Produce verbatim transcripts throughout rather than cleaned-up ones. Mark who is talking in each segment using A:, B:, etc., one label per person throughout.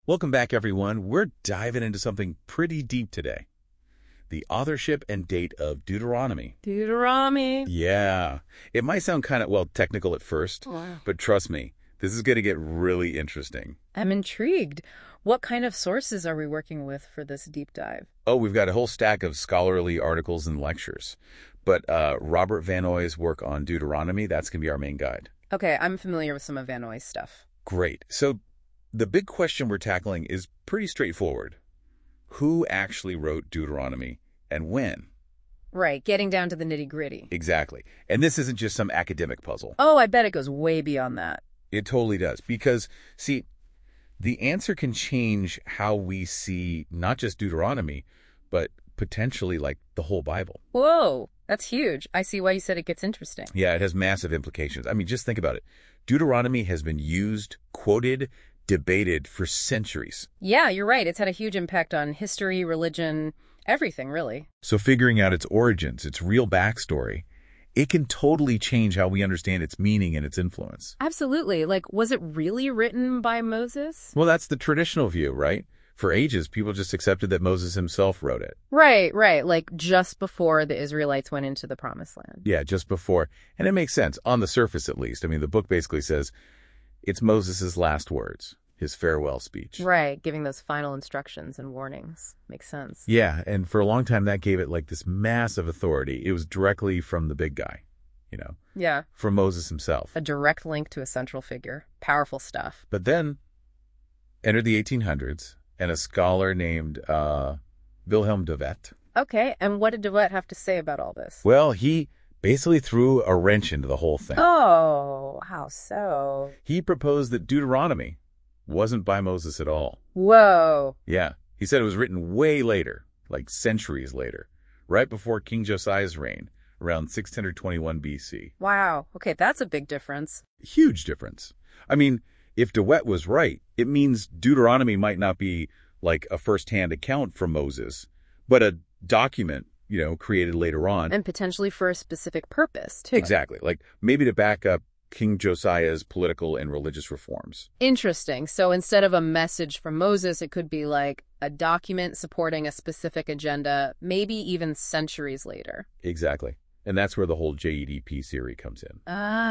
A: Welcome back, everyone. We're diving into something pretty deep today. The authorship and date of Deuteronomy.
B: Deuteronomy.
A: Yeah. It might sound kind of, well, technical at first,
B: Wow.
A: but trust me, this is going to get really interesting.
B: I'm intrigued. What kind of sources are we working with for this deep dive?
A: Oh, we've got a whole stack of scholarly articles and lectures. But uh, Robert Van Ooy's work on Deuteronomy, that's going to be our main guide.
B: Okay, I'm familiar with some of Van Ooy's stuff.
A: Great. So the big question we're tackling is pretty straightforward. Who actually wrote Deuteronomy and when?
B: Right, getting down to the nitty-gritty.
A: Exactly. And this isn't just some academic puzzle.
B: Oh, I bet it goes way beyond that.
A: It totally does. Because, see, the answer can change how we see not just Deuteronomy, but potentially, like, the whole Bible.
B: Whoa, that's huge. I see why you said it gets interesting.
A: Yeah, it has massive implications. I mean, just think about it. Deuteronomy has been used, quoted, debated for centuries.
B: Yeah, you're right. It's had a huge impact on history, religion, everything, really.
A: So figuring out its origins, its real backstory, it can totally change how we understand its meaning and its influence.
B: Absolutely. Like, was it really written by Moses?
A: Well, that's the traditional view, right? For ages, people just accepted that Moses himself wrote it.
B: Right, right. Like, just before the Israelites went into the Promised Land.
A: Yeah, just before. And it makes sense, on the surface at least. I mean, the book basically says it's Moses' last words, his farewell speech.
B: Right, giving those final instructions and warnings. Makes sense.
A: Yeah, and for a long time that gave it like this massive authority. It was directly from the big guy, you know,
B: Yeah,
A: from Moses himself.
B: a direct link to a central figure. Powerful stuff.
A: But then entered the eighteen hundreds, and a scholar named uh, Wilhelm de Wet.
B: Okay, and what did DeWitt have to say about all this?
A: Well, he basically threw a wrench into the whole thing.
B: Oh, how so?
A: He proposed that Deuteronomy wasn't by Moses at all.
B: Whoa.
A: Yeah, he said it was written way later, like centuries later, right before King Josiah's reign, around six hundred twenty-one B C.
B: Wow. Okay, that's a big difference.
A: Huge difference. I mean, if de Wet was right, it means Deuteronomy might not be like a first-hand account from Moses, but a document, you know, created later on.
B: And potentially for a specific purpose, too.
A: Exactly. Like maybe to back up King Josiah's political and religious reforms.
B: Interesting. So instead of a message from Moses, it could be like a document supporting a specific agenda, maybe even centuries later.
A: Exactly. And that's where the whole J E D P theory comes in.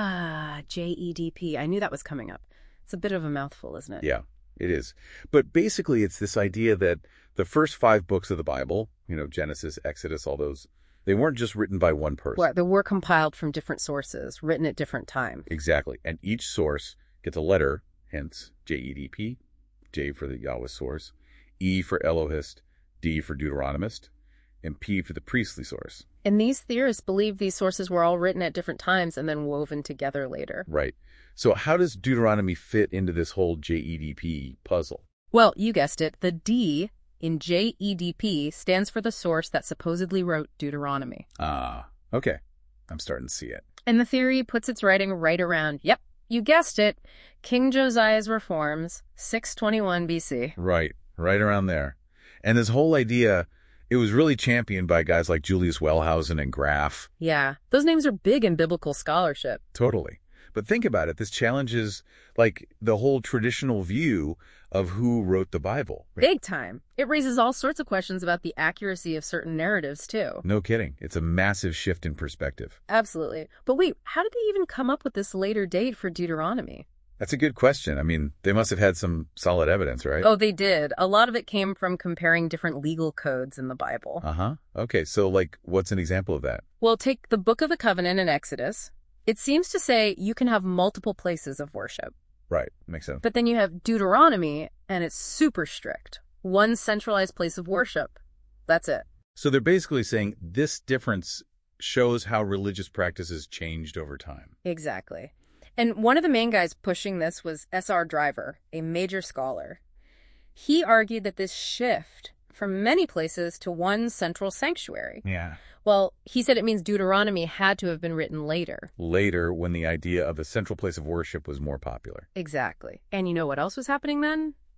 B: Ah, J E D P. I knew that was coming up. It's a bit of a mouthful, isn't it?
A: Yeah, it is. But basically, it's this idea that the first five books of the Bible, you know, Genesis, Exodus, all those, they weren't just written by one person.
B: Well, they were compiled from different sources, written at different times.
A: Exactly. And each source gets a letter, hence J E D P, J for the Yahweh source, E for Elohist, D for Deuteronomist, and P for the priestly source.
B: And these theorists believe these sources were all written at different times and then woven together later.
A: Right. So how does Deuteronomy fit into this whole J E D P puzzle?
B: Well, you guessed it. The D in J E D P stands for the source that supposedly wrote Deuteronomy.
A: Ah, okay. I'm starting to see it.
B: And the theory puts its writing right around, yep, you guessed it, King Josiah's reforms, six twenty-one B C.
A: Right. Right around there. And this whole idea, it was really championed by guys like Julius Wellhausen and Graf.
B: Yeah, those names are big in biblical scholarship.
A: Totally. But think about it. This challenges, like, the whole traditional view of who wrote the Bible.
B: Big time. It raises all sorts of questions about the accuracy of certain narratives, too.
A: No kidding. It's a massive shift in perspective.
B: Absolutely. But wait, how did they even come up with this later date for Deuteronomy?
A: That's a good question. I mean, they must have had some solid evidence, right?
B: Oh, they did. A lot of it came from comparing different legal codes in the Bible.
A: Uh-huh. Okay, so, like, what's an example of that?
B: Well, take the Book of the Covenant in Exodus. It seems to say you can have multiple places of worship.
A: Right. Makes sense.
B: But then you have Deuteronomy, and it's super strict. One centralized place of worship. That's it.
A: So they're basically saying this difference shows how religious practices changed over time.
B: Exactly. And one of the main guys pushing this was S R Driver, a major scholar. He argued that this shift from many places to one central sanctuary.
A: Yeah.
B: Well, he said it means Deuteronomy had to have been written later.
A: Later, when the idea of a central place of worship was more popular.
B: Exactly. And you know what else was happening then?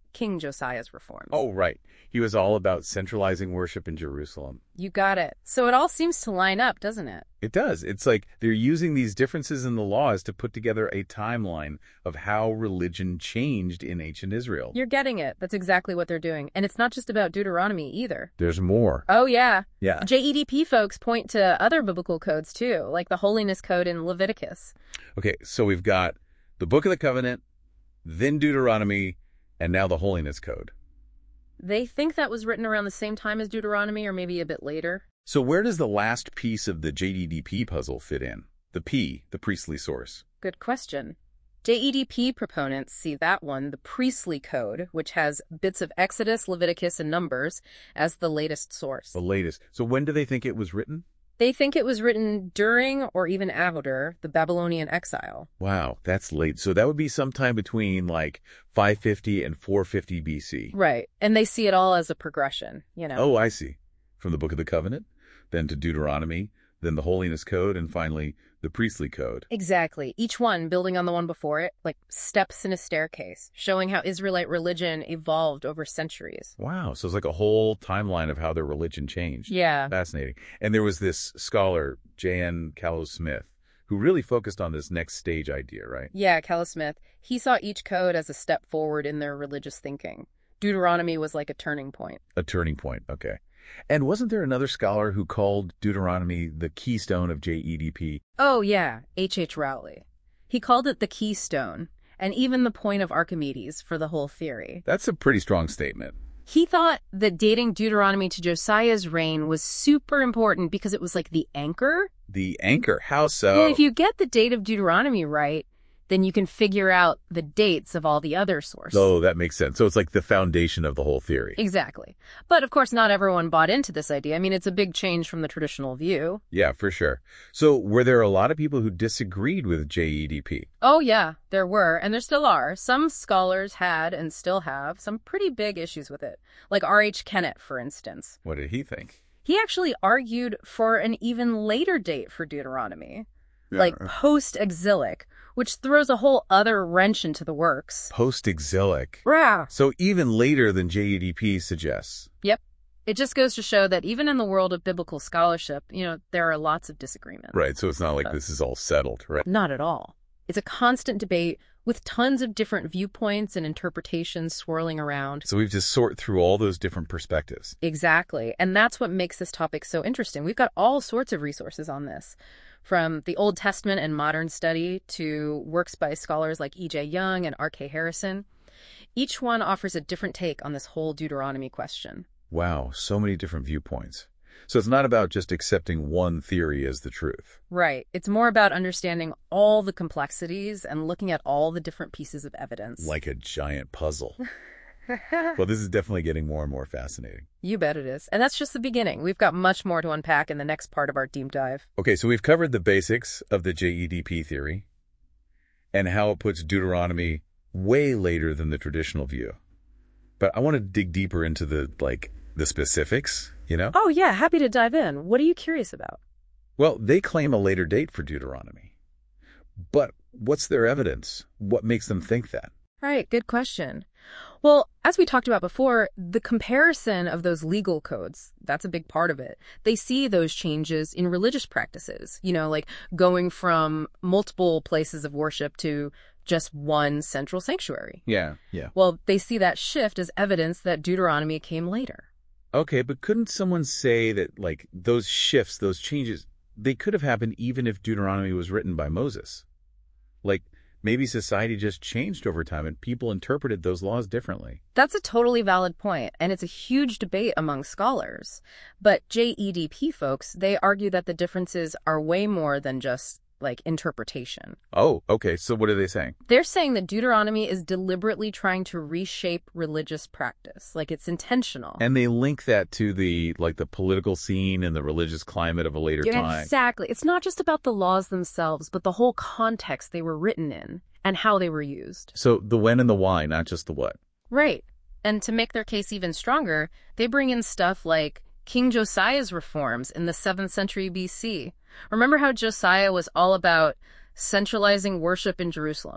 B: King Josiah's reforms.
A: Oh, right. He was all about centralizing worship in Jerusalem.
B: You got it. So it all seems to line up, doesn't it?
A: It does. It's like they're using these differences in the laws to put together a timeline of how religion changed in ancient Israel.
B: You're getting it. That's exactly what they're doing. And it's not just about Deuteronomy either.
A: There's more.
B: Oh, yeah.
A: Yeah.
B: J E D P folks point to other biblical codes, too, like the Holiness Code in Leviticus.
A: Okay, so we've got the Book of the Covenant, then Deuteronomy, and now the Holiness Code.
B: They think that was written around the same time as Deuteronomy, or maybe a bit later.
A: So where does the last piece of the J E D P puzzle fit in? The P, the priestly source.
B: Good question. J E D P proponents see that one, the priestly code, which has bits of Exodus, Leviticus, and Numbers, as the latest source.
A: The latest. So when do they think it was written?
B: They think it was written during or even after the Babylonian exile.
A: Wow, that's late. So that would be sometime between like five fifty and four fifty B C.
B: Right. And they see it all as a progression, you know.
A: Oh, I see. From the Book of the Covenant, then to Deuteronomy, then the Holiness Code, and finally the Priestly Code.
B: Exactly. Each one building on the one before it, like steps in a staircase, showing how Israelite religion evolved over centuries.
A: Wow. So it's like a whole timeline of how their religion changed.
B: Yeah.
A: Fascinating. And there was this scholar, J N Callow Smith, who really focused on this next stage idea, right?
B: Yeah, Callow Smith. He saw each code as a step forward in their religious thinking. Deuteronomy was like a turning point.
A: A turning point. Okay. And wasn't there another scholar who called Deuteronomy the keystone of J E D P?
B: Oh, yeah, H H Rowley. He called it the keystone, and even the point of Archimedes for the whole theory.
A: That's a pretty strong statement.
B: He thought that dating Deuteronomy to Josiah's reign was super important because it was like the anchor.
A: The anchor? How so?
B: Yeah, if you get the date of Deuteronomy right, then you can figure out the dates of all the other sources.
A: Oh, that makes sense. So it's like the foundation of the whole theory.
B: Exactly. But of course, not everyone bought into this idea. I mean, it's a big change from the traditional view.
A: Yeah, for sure. So were there a lot of people who disagreed with J E D P?
B: Oh, yeah, there were, and there still are. Some scholars had and still have some pretty big issues with it, like R H Kennett, for instance.
A: What did he think?
B: He actually argued for an even later date for Deuteronomy,
A: Yeah.
B: like post-exilic, which throws a whole other wrench into the works.
A: Post-exilic.
B: Rah.
A: So even later than J E D P suggests.
B: Yep. It just goes to show that even in the world of biblical scholarship, you know, there are lots of disagreements.
A: Right, so it's not like
B: Uh,
A: this is all settled, right?
B: Not at all. It's a constant debate with tons of different viewpoints and interpretations swirling around.
A: So we've just sort through all those different perspectives.
B: Exactly. And that's what makes this topic so interesting. We've got all sorts of resources on this, from the Old Testament and modern study to works by scholars like E J Young and R K Harrison. Each one offers a different take on this whole Deuteronomy question.
A: Wow, so many different viewpoints. So it's not about just accepting one theory as the truth.
B: Right. It's more about understanding all the complexities and looking at all the different pieces of evidence.
A: Like a giant puzzle. Well, this is definitely getting more and more fascinating.
B: You bet it is. And that's just the beginning. We've got much more to unpack in the next part of our deep dive.
A: Okay, so we've covered the basics of the J E D P theory and how it puts Deuteronomy way later than the traditional view. But I want to dig deeper into the, like, the specifics, you know?
B: Oh, yeah. Happy to dive in. What are you curious about?
A: Well, they claim a later date for Deuteronomy. But what's their evidence? What makes them think that?
B: Right. Good question. Well, as we talked about before, the comparison of those legal codes, that's a big part of it. They see those changes in religious practices, you know, like going from multiple places of worship to just one central sanctuary.
A: Yeah, yeah.
B: Well, they see that shift as evidence that Deuteronomy came later.
A: Okay, but couldn't someone say that, like, those shifts, those changes, they could have happened even if Deuteronomy was written by Moses? Like, maybe society just changed over time and people interpreted those laws differently.
B: That's a totally valid point, and it's a huge debate among scholars. But J E D P folks, they argue that the differences are way more than just, like, interpretation.
A: Oh, okay. So what are they saying?
B: They're saying that Deuteronomy is deliberately trying to reshape religious practice, like it's intentional.
A: And they link that to the, like, the political scene and the religious climate of a later
B: Yeah,
A: time.
B: exactly. It's not just about the laws themselves, but the whole context they were written in and how they were used.
A: So the when and the why, not just the what.
B: Right. And to make their case even stronger, they bring in stuff like King Josiah's reforms in the seventh century B C. Remember how Josiah was all about centralizing worship in Jerusalem?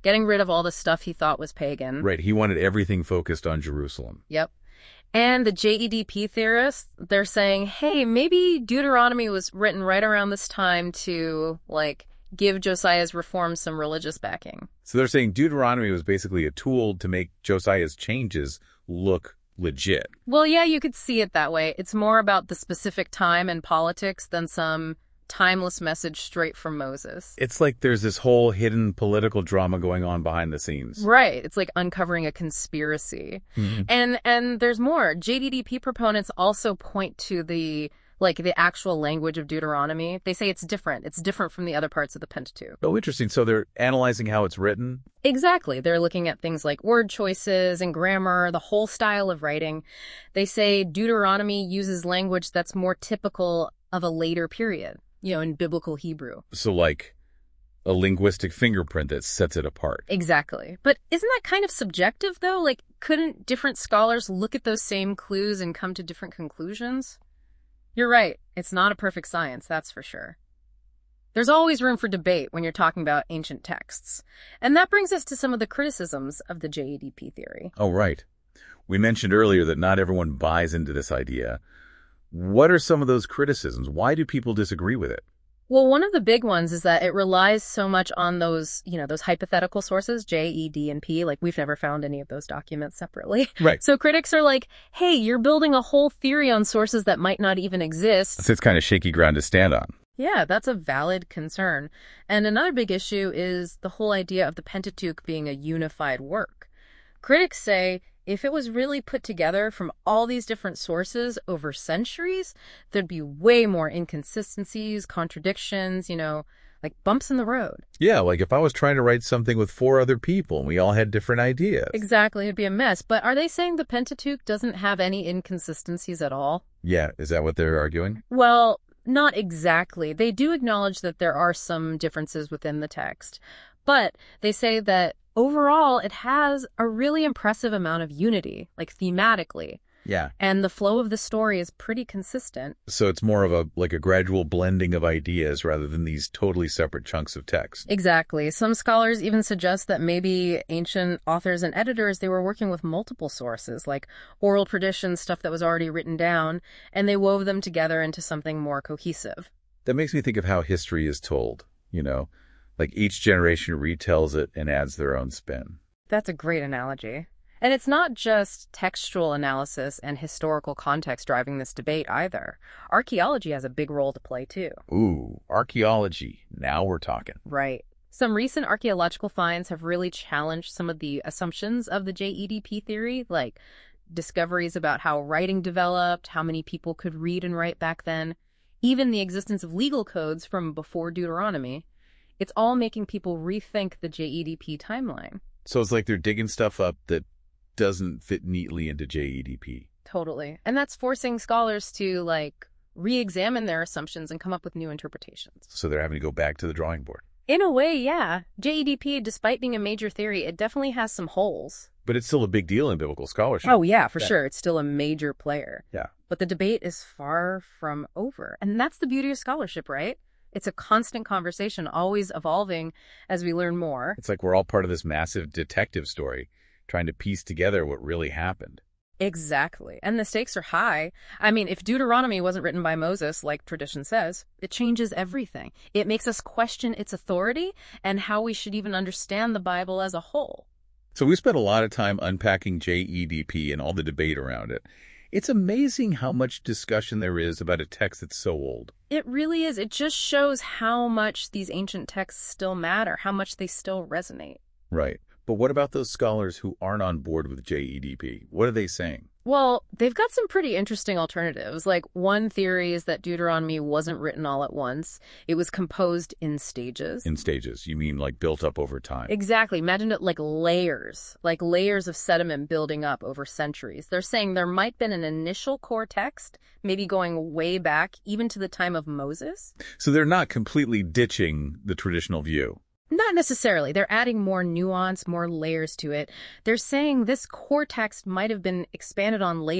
B: getting rid of all the stuff he thought was pagan.
A: Right. He wanted everything focused on Jerusalem.
B: Yep. And the J E D P theorists, they're saying, hey, maybe Deuteronomy was written right around this time to, like, give Josiah's reforms some religious backing.
A: So they're saying Deuteronomy was basically a tool to make Josiah's changes look legit.
B: Well, yeah, you could see it that way. It's more about the specific time and politics than some timeless message straight from Moses.
A: It's like there's this whole hidden political drama going on behind the scenes.
B: Right. It's like uncovering a conspiracy. Mm-hmm. And and there's more. J E D P proponents also point to the like the actual language of Deuteronomy. They say it's different. It's different from the other parts of the Pentateuch.
A: Oh, interesting. So they're analyzing how it's written?
B: Exactly. They're looking at things like word choices and grammar, the whole style of writing. They say Deuteronomy uses language that's more typical of a later period, you know, in biblical Hebrew.
A: So like a linguistic fingerprint that sets it apart.
B: Exactly. But isn't that kind of subjective, though? Like, couldn't different scholars look at those same clues and come to different conclusions? You're right. It's not a perfect science, that's for sure. There's always room for debate when you're talking about ancient texts. And that brings us to some of the criticisms of the J E D P theory.
A: Oh, right. We mentioned earlier that not everyone buys into this idea. What are some of those criticisms? Why do people disagree with it?
B: Well, one of the big ones is that it relies so much on those, you know, those hypothetical sources, J, E, D, and P. Like, we've never found any of those documents separately.
A: Right.
B: So critics are like, hey, you're building a whole theory on sources that might not even exist.
A: So it's kind of shaky ground to stand on.
B: Yeah, that's a valid concern. And another big issue is the whole idea of the Pentateuch being a unified work. Critics say if it was really put together from all these different sources over centuries, there'd be way more inconsistencies, contradictions, you know, like bumps in the road.
A: Yeah, like if I was trying to write something with four other people and we all had different ideas.
B: Exactly, it'd be a mess. But are they saying the Pentateuch doesn't have any inconsistencies at all?
A: Yeah, is that what they're arguing?
B: Well, not exactly. They do acknowledge that there are some differences within the text, but they say that overall, it has a really impressive amount of unity, like thematically.
A: Yeah.
B: And the flow of the story is pretty consistent.
A: So it's more of a like a gradual blending of ideas rather than these totally separate chunks of text.
B: Exactly. Some scholars even suggest that maybe ancient authors and editors, they were working with multiple sources, like oral tradition, stuff that was already written down, and they wove them together into something more cohesive.
A: That makes me think of how history is told, you know? Like each generation retells it and adds their own spin.
B: That's a great analogy. And it's not just textual analysis and historical context driving this debate either. Archaeology has a big role to play too.
A: Ooh, archaeology. Now we're talking.
B: Right. Some recent archaeological finds have really challenged some of the assumptions of the J E D P theory, like discoveries about how writing developed, how many people could read and write back then, even the existence of legal codes from before Deuteronomy. It's all making people rethink the J E D P timeline.
A: So it's like they're digging stuff up that doesn't fit neatly into J E D P.
B: Totally. And that's forcing scholars to, like, re-examine their assumptions and come up with new interpretations.
A: So they're having to go back to the drawing board.
B: In a way, yeah. J E D P, despite being a major theory, it definitely has some holes.
A: But it's still a big deal in biblical scholarship.
B: Oh, yeah, for
A: that...
B: sure. It's still a major player.
A: Yeah.
B: But the debate is far from over. And that's the beauty of scholarship, right? It's a constant conversation, always evolving as we learn more.
A: It's like we're all part of this massive detective story, trying to piece together what really happened.
B: Exactly. And the stakes are high. I mean, if Deuteronomy wasn't written by Moses, like tradition says, it changes everything. It makes us question its authority and how we should even understand the Bible as a whole.
A: So we spent a lot of time unpacking J E D P and all the debate around it. It's amazing how much discussion there is about a text that's so old.
B: It really is. It just shows how much these ancient texts still matter, how much they still resonate.
A: Right. But what about those scholars who aren't on board with J E D P? What are they saying?
B: Well, they've got some pretty interesting alternatives. Like, one theory is that Deuteronomy wasn't written all at once. It was composed in stages.
A: In stages. You mean like built up over time?
B: Exactly. Imagine it like layers, like layers of sediment building up over centuries. They're saying there might have been an initial core text, maybe going way back, even to the time of Moses.
A: So they're not completely ditching the traditional view.
B: Not necessarily. They're adding more nuance, more layers to it. They're saying this core text might have been expanded on later,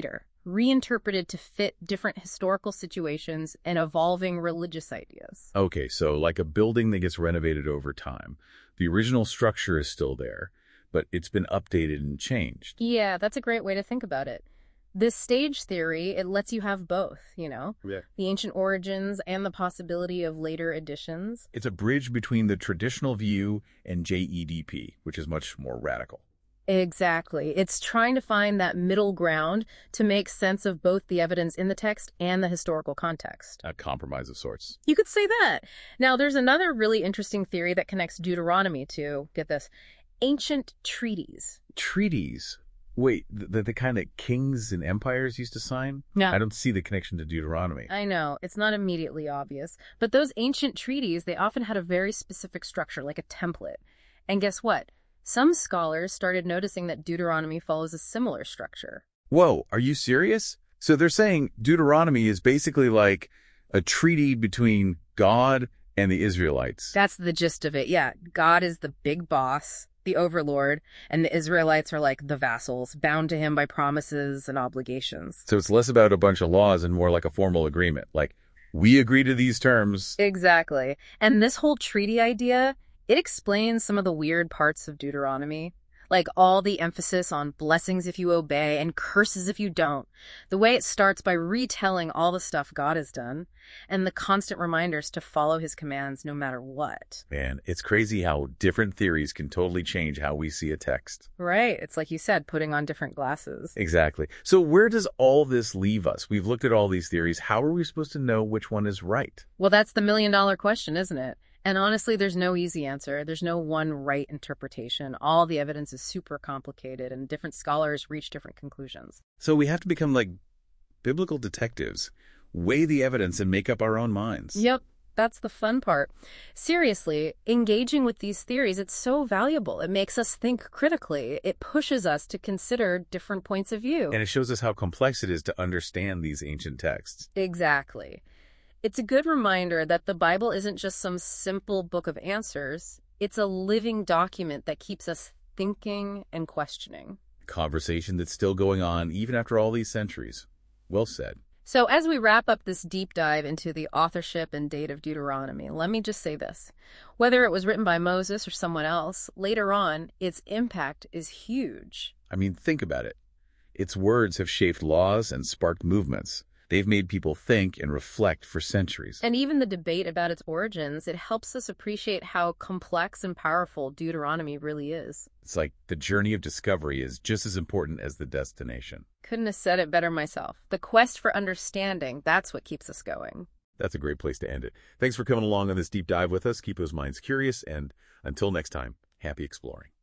B: reinterpreted to fit different historical situations and evolving religious ideas.
A: Okay, so like a building that gets renovated over time. The original structure is still there, but it's been updated and changed.
B: Yeah, that's a great way to think about it. This stage theory, it lets you have both, you know?
A: Yeah.
B: The ancient origins and the possibility of later additions.
A: It's a bridge between the traditional view and J E D P, which is much more radical.
B: Exactly. It's trying to find that middle ground to make sense of both the evidence in the text and the historical context.
A: A compromise of sorts.
B: You could say that. Now, there's another really interesting theory that connects Deuteronomy to, get this, ancient treaties.
A: Treaties? Wait, the, the kind that kings and empires used to sign?
B: Yeah.
A: I don't see the connection to Deuteronomy.
B: I know, it's not immediately obvious. But those ancient treaties, they often had a very specific structure, like a template. And guess what? Some scholars started noticing that Deuteronomy follows a similar structure.
A: Whoa, are you serious? So they're saying Deuteronomy is basically like a treaty between God and the Israelites.
B: That's the gist of it, yeah. God is the big boss, the overlord, and the Israelites are like the vassals, bound to him by promises and obligations.
A: So it's less about a bunch of laws and more like a formal agreement. Like, we agree to these terms.
B: Exactly. And this whole treaty idea, it explains some of the weird parts of Deuteronomy, like all the emphasis on blessings if you obey and curses if you don't. The way it starts by retelling all the stuff God has done and the constant reminders to follow his commands no matter what.
A: Man, it's crazy how different theories can totally change how we see a text.
B: Right. It's like you said, putting on different glasses.
A: Exactly. So where does all this leave us? We've looked at all these theories. How are we supposed to know which one is right?
B: Well, that's the million dollar question, isn't it? And honestly, there's no easy answer. There's no one right interpretation. All the evidence is super complicated, and different scholars reach different conclusions.
A: So we have to become like biblical detectives, weigh the evidence and make up our own minds.
B: Yep, that's the fun part. Seriously, engaging with these theories, it's so valuable. It makes us think critically. It pushes us to consider different points of view.
A: And it shows us how complex it is to understand these ancient texts.
B: Exactly. It's a good reminder that the Bible isn't just some simple book of answers. It's a living document that keeps us thinking and questioning.
A: Conversation that's still going on even after all these centuries. Well said.
B: So as we wrap up this deep dive into the authorship and date of Deuteronomy, let me just say this. Whether it was written by Moses or someone else, later on, its impact is huge.
A: I mean, think about it. Its words have shaped laws and sparked movements. They've made people think and reflect for centuries.
B: And even the debate about its origins, it helps us appreciate how complex and powerful Deuteronomy really is.
A: It's like the journey of discovery is just as important as the destination.
B: Couldn't have said it better myself. The quest for understanding, that's what keeps us going.
A: That's a great place to end it. Thanks for coming along on this deep dive with us. Keep those minds curious, and until next time, happy exploring.